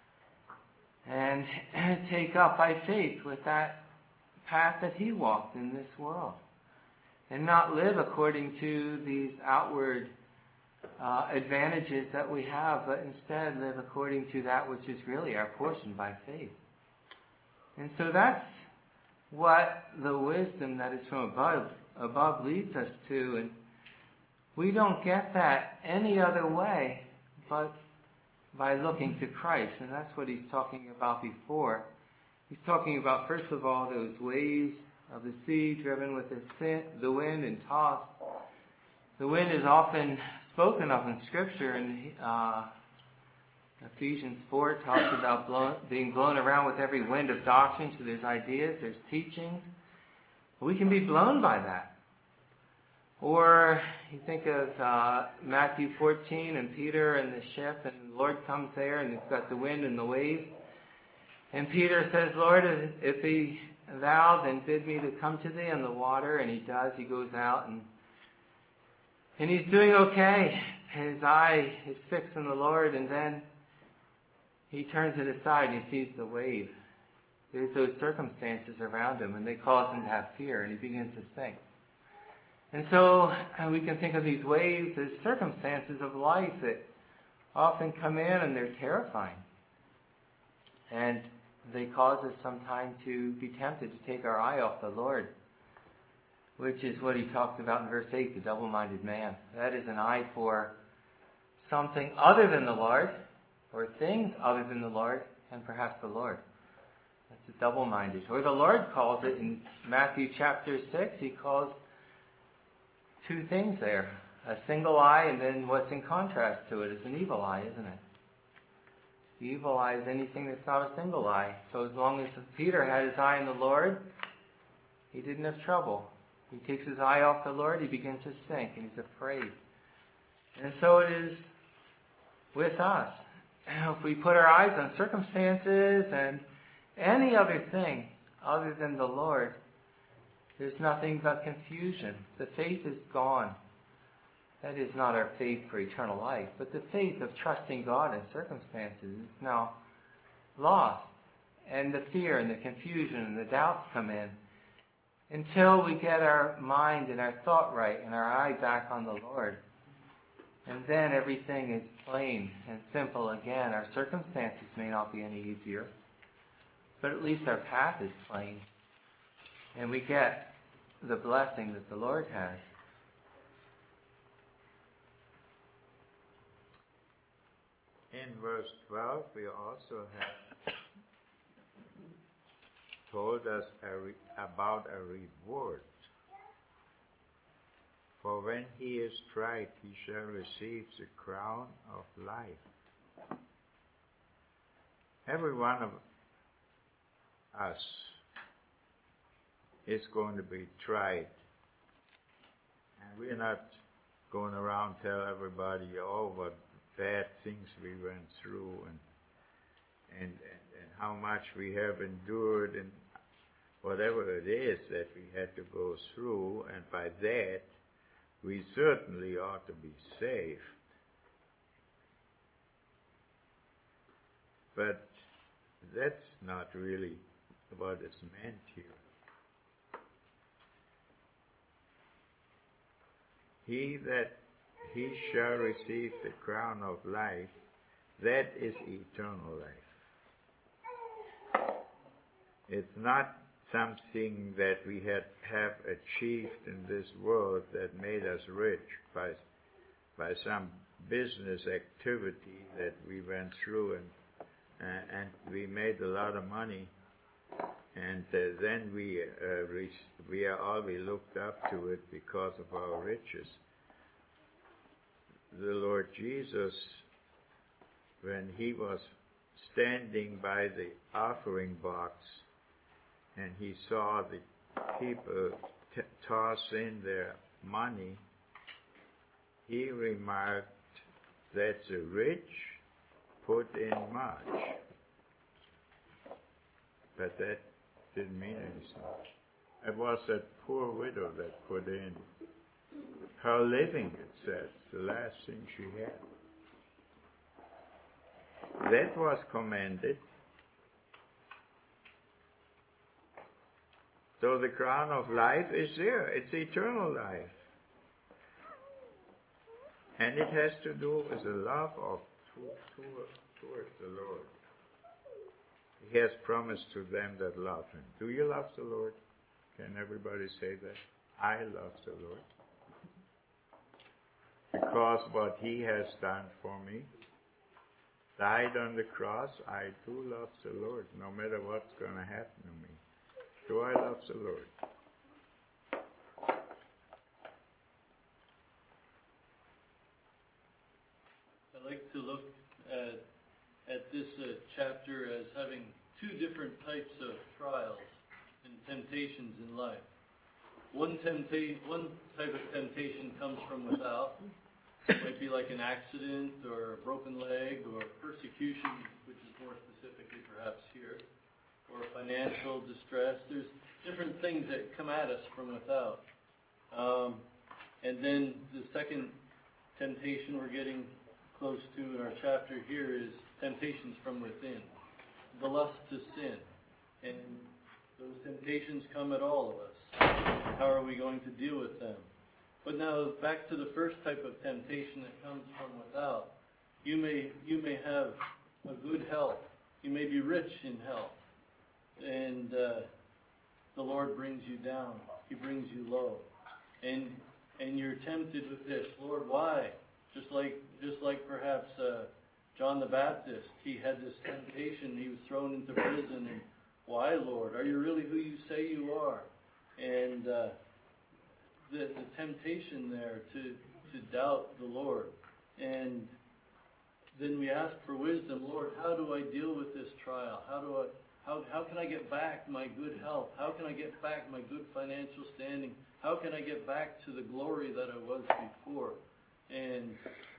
And take up by faith with that path that He walked in this world. And not live according to these outward uh, advantages that we have, but instead live according to that which is really our portion by faith. And so that's what the wisdom that is from above above leads us to, and we don't get that any other way but by looking to Christ. And that's what he's talking about before. He's talking about, first of all, those waves of the sea driven with the, sin, the wind and tossed. The wind is often spoken of in Scripture, and uh, Ephesians four talks about blown, being blown around with every wind of doctrine. So there's ideas, there's teachings. We can be blown by that. Or you think of uh, Matthew fourteen and Peter and the ship, and the Lord comes there and they've got the wind and the waves. And Peter says, Lord, if be thou, then bid me to come to thee on the water. And he does. He goes out and and he's doing okay. His eye is fixed on the Lord, and then he turns it aside and he sees the wave. There's those circumstances around him, and they cause him to have fear, and he begins to sink. And so we can think of these waves as circumstances of life that often come in, and they're terrifying. And they cause us sometimes to be tempted to take our eye off the Lord, which is what he talks about in verse eight, the double-minded man. That is an eye for something other than the Lord, or things other than the Lord, and perhaps the Lord. That's a double-minded. Or the Lord calls it in Matthew chapter six, he calls two things there. A single eye, and then what's in contrast to it is an evil eye, isn't it? The evil eye is anything that's not a single eye. So as long as Peter had his eye on the Lord, he didn't have trouble. He takes his eye off the Lord, he begins to sink, and he's afraid. And so it is with us. If we put our eyes on circumstances and any other thing other than the Lord, there's nothing but confusion. The faith is gone. That is not our faith for eternal life, but the faith of trusting God in circumstances is now lost. And the fear and the confusion and the doubts come in until we get our mind and our thought right and our eye back on the Lord. And then everything is plain and simple again. Our circumstances may not be any easier, but at least our path is plain. And we get the blessing that the Lord has. In verse twelve, we also have told us a re- about a reward. For when he is tried, he shall receive the crown of life. Every one of us is going to be tried. And we're not going around tell everybody, oh, what bad things we went through and, and, and, and how much we have endured and whatever it is that we had to go through, and by that we certainly ought to be saved. But that's not really what is meant here. He that he shall receive the crown of life. That is eternal life. It's not something that we had have achieved in this world that made us rich by, by some business activity that we went through and, uh, and we made a lot of money. And uh, then we, uh, re- we are all we looked up to it because of our riches. The Lord Jesus, when he was standing by the offering box and he saw the people t- toss in their money, he remarked that the rich put in much. But that didn't mean anything. It was that poor widow that put in her living, it says, the last thing she had. That was commended. So the crown of life is there. It's eternal life. And it has to do with the love of towards the Lord. He has promised to them that love him. Do you love the Lord? Can everybody say that? I love the Lord. Because what he has done for me, died on the cross, I do love the Lord, no matter what's going to happen to me. Do I love the Lord? I like to look at, at this uh, chapter as having two different types of trials and temptations in life. One, tempta- one type of temptation comes from without. It might be like an accident or a broken leg or persecution, which is more specifically perhaps here, or financial distress. There's different things that come at us from without. Um, and then the second temptation we're getting close to in our chapter here is temptations from within, the lust to sin. And those temptations come at all of us. How are we going to deal with them? But now back to the first type of temptation that comes from without. You may you may have a good health. You may be rich in health. And uh, the Lord brings you down. He brings you low. And and you're tempted with this. Lord, why? Just like just like perhaps uh, John the Baptist. He had this temptation. He was thrown into prison. And why, Lord? Are you really who you say you are? And uh, the, the temptation there to, to doubt the Lord. And then we ask for wisdom. Lord, how do I deal with this trial? How do I, how, how can I get back my good health? How can I get back my good financial standing? How can I get back to the glory that I was before? And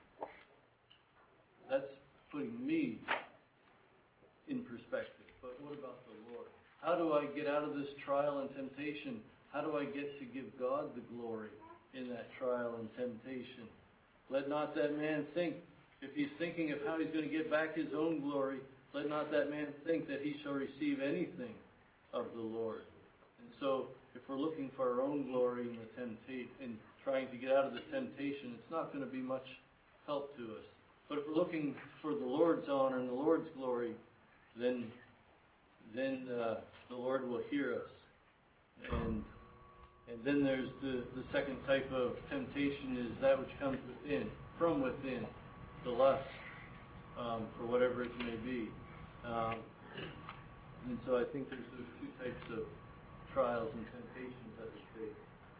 that's putting me in perspective. But what about the Lord? How do I get out of this trial and temptation? How do I get to give God the glory in that trial and temptation? Let not that man think, if he's thinking of how he's going to get back his own glory, let not that man think that he shall receive anything of the Lord. And so, if we're looking for our own glory in the temptation, in trying to get out of the temptation, it's not going to be much help to us. But if we're looking for the Lord's honor and the Lord's glory, then then uh, the Lord will hear us. And and then there's the, the second type of temptation is that which comes within, from within, the lust, um, for whatever it may be. Um, and so I think there's those two types of trials and temptations that we face.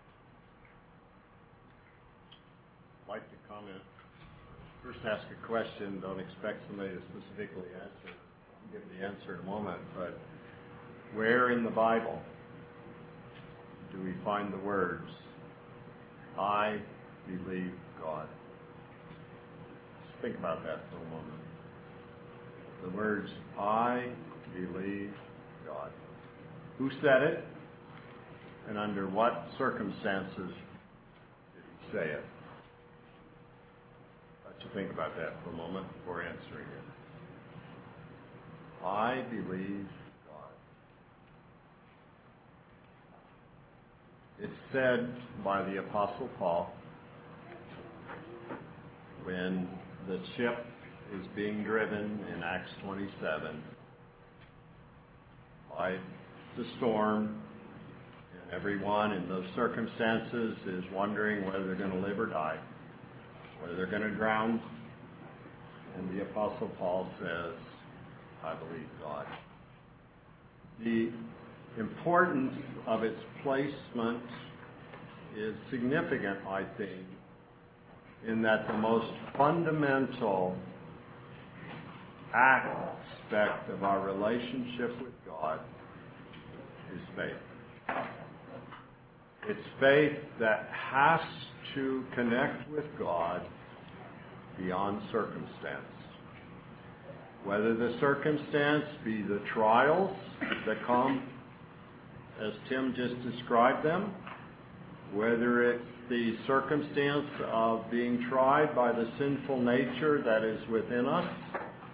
I'd like to comment. First ask a question. Don't expect somebody to specifically answer. Give the answer in a moment. But where in the Bible do we find the words, I believe God? Just think about that for a moment. The words, I believe God. Who said it? And under what circumstances did he say it? Let you think about that for a moment before answering it. I believe God. It's said by the Apostle Paul when the ship is being driven in Acts twenty-seven by the storm, and everyone in those circumstances is wondering whether they're going to live or die, whether they're going to drown. And the Apostle Paul says, I believe God. The importance of its placement is significant, I think, in that the most fundamental aspect of our relationship with God is faith. It's faith that has to connect with God beyond circumstance. Whether the circumstance be the trials that come as Tim just described them, whether it's the circumstance of being tried by the sinful nature that is within us.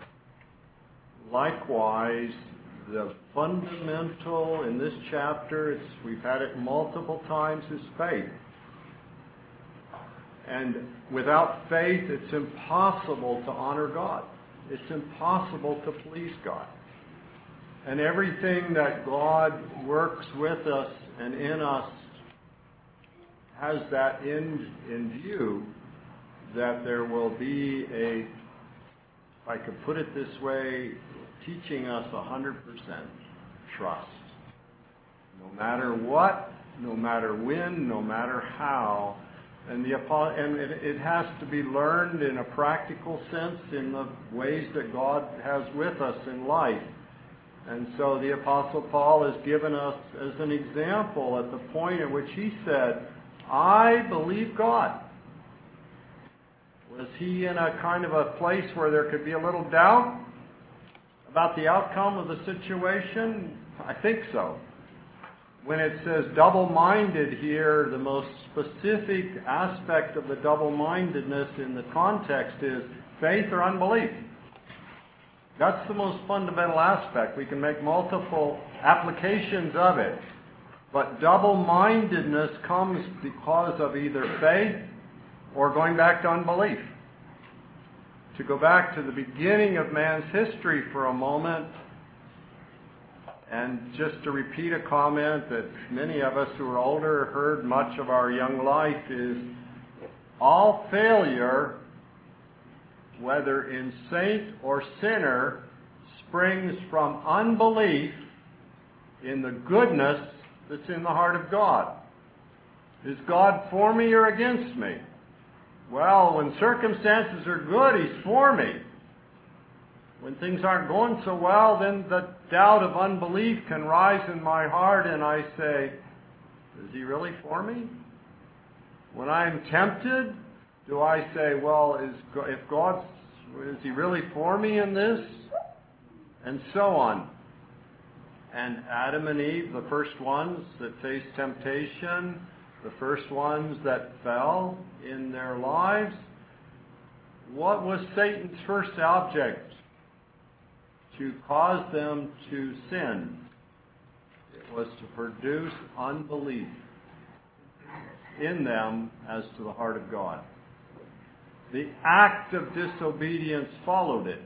Likewise, the fundamental in this chapter, it's, we've had it multiple times, is faith. And without faith, it's impossible to honor God. It's impossible to please God. And everything that God works with us and in us has that in, in view, that there will be a, if I could put it this way, teaching us one hundred percent trust. No matter what, no matter when, no matter how. And, the, and it, it has to be learned in a practical sense in the ways that God has with us in life. And so the Apostle Paul has given us as an example at the point at which he said, I believe God. Was he in a kind of a place where there could be a little doubt about the outcome of the situation? I think so. When it says double-minded here, the most specific aspect of the double-mindedness in the context is faith or unbelief. That's the most fundamental aspect. We can make multiple applications of it. But double-mindedness comes because of either faith or going back to unbelief. To go back to the beginning of man's history for a moment, and just to repeat a comment that many of us who are older heard much of our young life, is all failure, whether in saint or sinner, springs from unbelief in the goodness that's in the heart of God. Is God for me or against me? Well, when circumstances are good, He's for me. When things aren't going so well, then the doubt of unbelief can rise in my heart, and I say, is He really for me? When I'm tempted, do I say, well, is if God's, is He really for me in this? And so on. And Adam and Eve, the first ones that faced temptation, the first ones that fell in their lives, what was Satan's first object? To cause them to sin. It was to produce unbelief in them as to the heart of God. The act of disobedience followed it.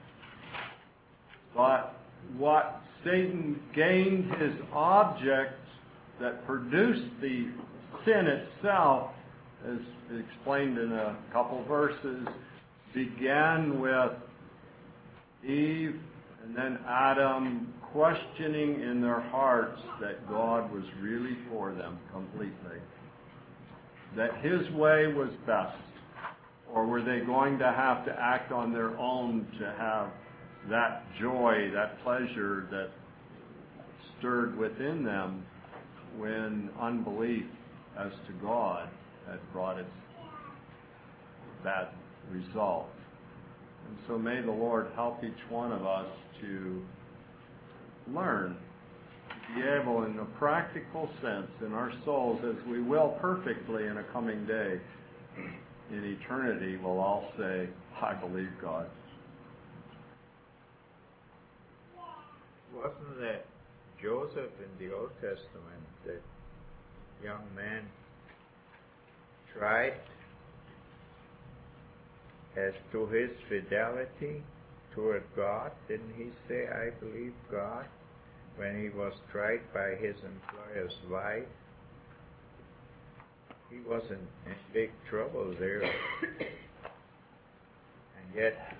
But what Satan gained his object that produced the sin itself, as explained in a couple verses, began with Eve and then Adam questioning in their hearts that God was really for them completely. That His way was best. Or were they going to have to act on their own to have that joy, that pleasure that stirred within them when unbelief as to God had brought its bad result? And so may the Lord help each one of us to learn, to be able in a practical sense in our souls, as we will perfectly in a coming day, in eternity, we'll all say, I believe God. Wasn't that Joseph in the Old Testament, that young man tried as to his fidelity toward God. Didn't he say, I believe God, when he was tried by his employer's wife? He was in, in big trouble there. And yet,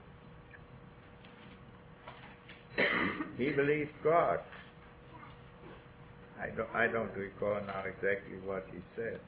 he believed God. I don't, I don't recall now exactly what he said.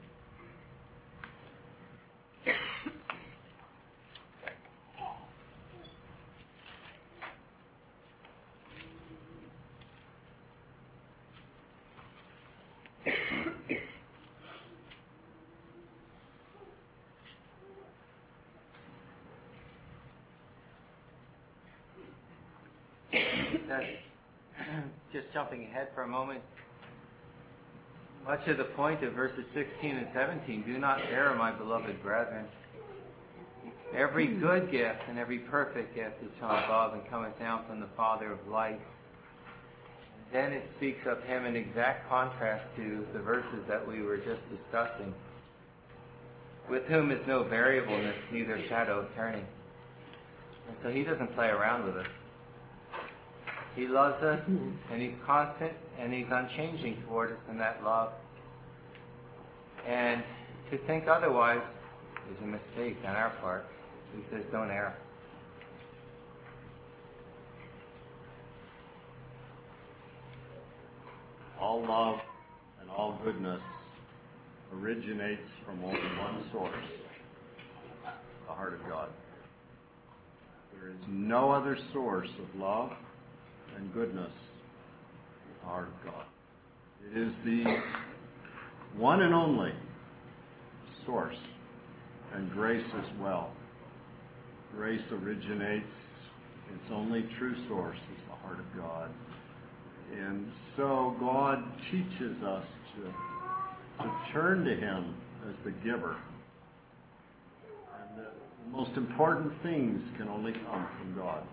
Just jumping ahead for a moment, much of the point of verses sixteen and seventeen, do not err, my beloved brethren. Every good gift and every perfect gift is from above and cometh down from the Father of lights. And then it speaks of him in exact contrast to the verses that we were just discussing, with whom is no variableness, neither shadow of turning. And so he doesn't play around with us. He loves us, and he's constant, and he's unchanging toward us in that love. And to think otherwise is a mistake on our part. He says, don't err. All love and all goodness originates from only one source, the heart of God. There is no other source of love and goodness, the heart of God. It is the one and only source, and grace as well. Grace originates, its only true source is the heart of God. And so God teaches us to, to turn to him as the giver. And the most important things can only come from God.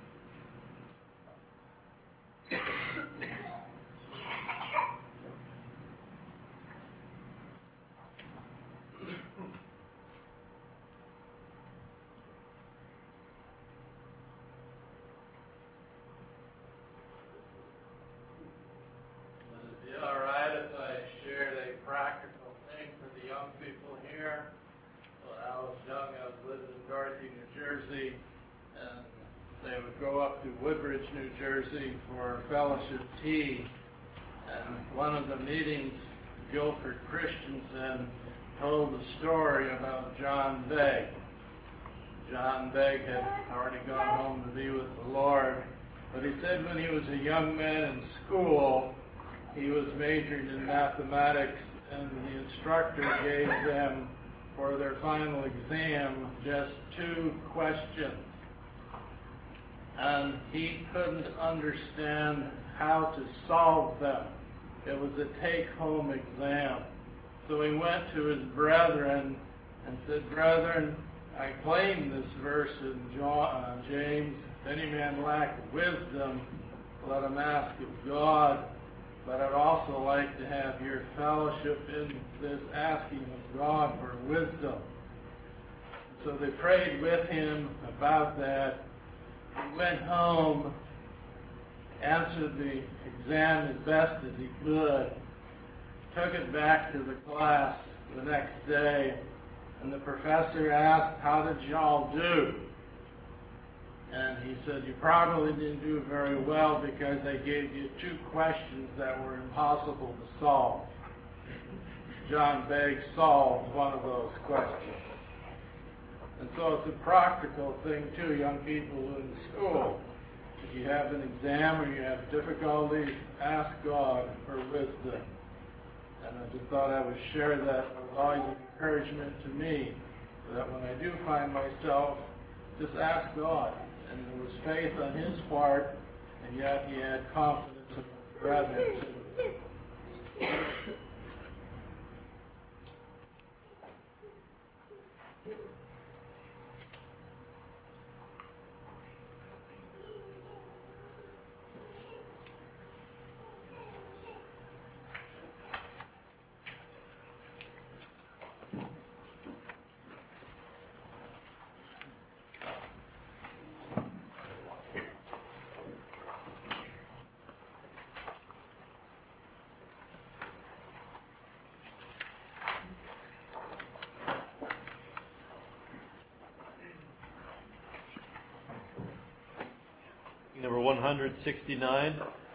New Jersey for fellowship tea, and one of the meetings, Guilford Christensen told the story about John Begg. John Begg had already gone home to be with the Lord, but he said when he was a young man in school, he was majoring in mathematics, and the instructor gave them for their final exam just two questions. And he couldn't understand how to solve them. It was a take-home exam. So he went to his brethren and said, "Brethren, I claim this verse in John, uh, James, if any man lack wisdom, let him ask of God. But I'd also like to have your fellowship in this asking of God for wisdom." So they prayed with him about that. He went home, answered the exam as best as he could, took it back to the class the next day, and the professor asked, "How did y'all do?" And he said, "You probably didn't do very well because I gave you two questions that were impossible to solve." John Begg solved one of those questions. And so it's a practical thing too, young people in school. If you have an exam or you have difficulties, ask God for wisdom. And I just thought I would share that. It was always an encouragement to me that when I do find myself, just ask God. And there was faith on his part, and yet he had confidence in his brethren too. number one hundred sixty-nine.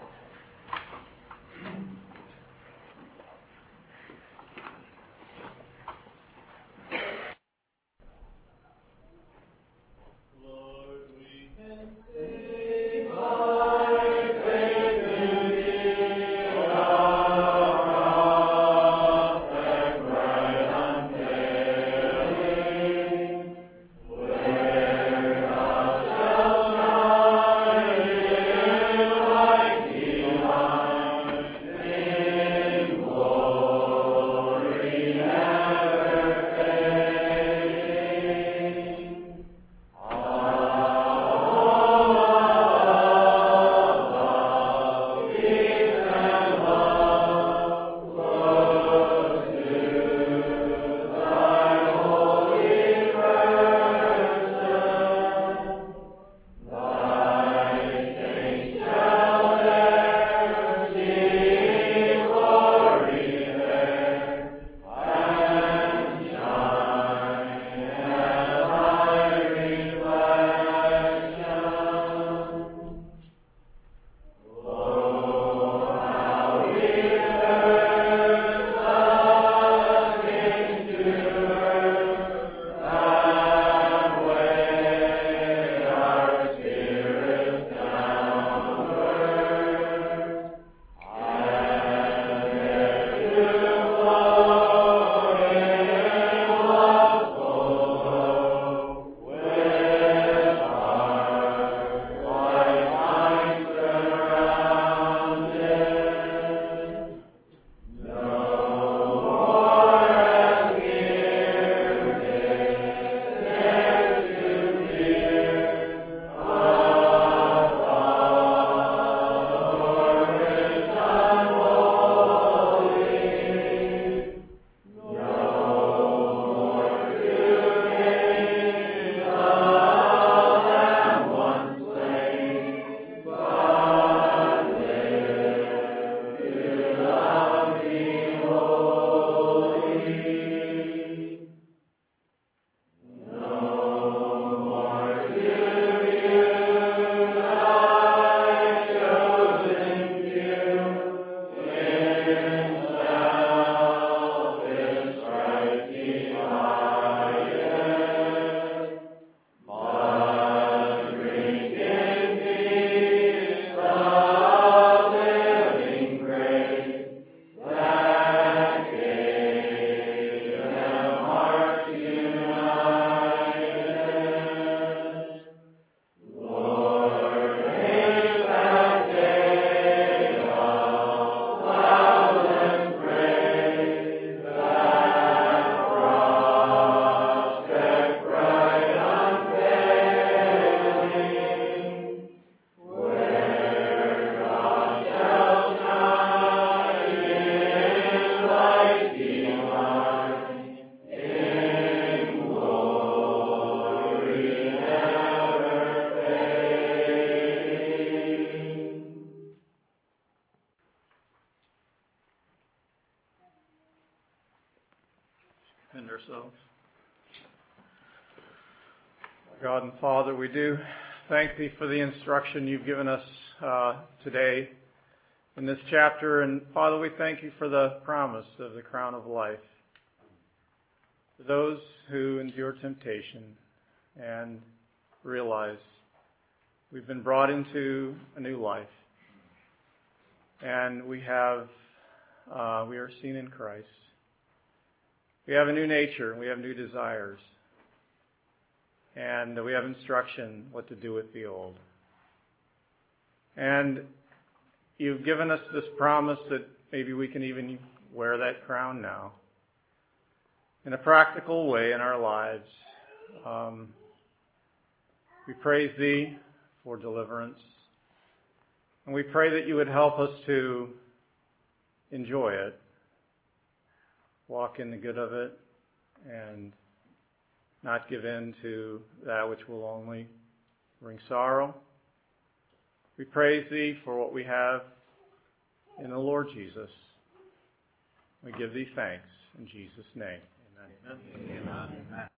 And ourselves. God and Father, we do thank Thee for the instruction You've given us uh, today in this chapter. And Father, we thank You for the promise of the crown of life for those who endure temptation and realize we've been brought into a new life. And we have, uh, we are seen in Christ. We have a new nature, and we have new desires. And we have instruction what to do with the old. And You've given us this promise that maybe we can even wear that crown now in a practical way in our lives. Um, we praise Thee for deliverance. And we pray that You would help us to enjoy it, walk in the good of it, and not give in to that which will only bring sorrow. We praise Thee for what we have in the Lord Jesus. We give Thee thanks in Jesus' name. Amen. Amen. Amen.